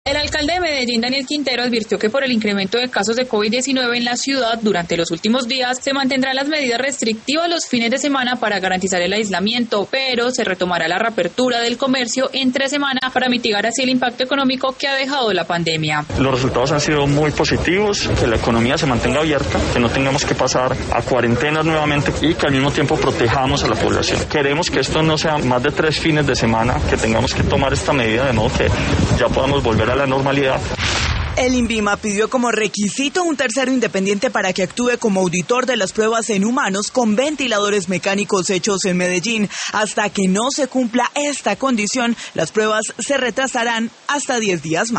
El alcalde de Medellín, Daniel Quintero, advirtió que por el incremento de casos de COVID-19 en la ciudad durante los últimos días se mantendrán las medidas restrictivas los fines de semana para garantizar el aislamiento, pero se retomará la reapertura del comercio entre semana para mitigar así el impacto económico que ha dejado la pandemia. Los resultados han sido muy positivos, que la economía se mantenga abierta, que no tengamos que pasar a cuarentenas nuevamente y que al mismo tiempo protejamos a la población. Queremos que esto no sea más de 3 fines de semana, que tengamos que tomar esta medida de modo que ya podamos volver a la normalidad. El INVIMA pidió como requisito un tercero independiente para que actúe como auditor de las pruebas en humanos con ventiladores mecánicos hechos en Medellín. Hasta que no se cumpla esta condición, las pruebas se retrasarán hasta 10 días más.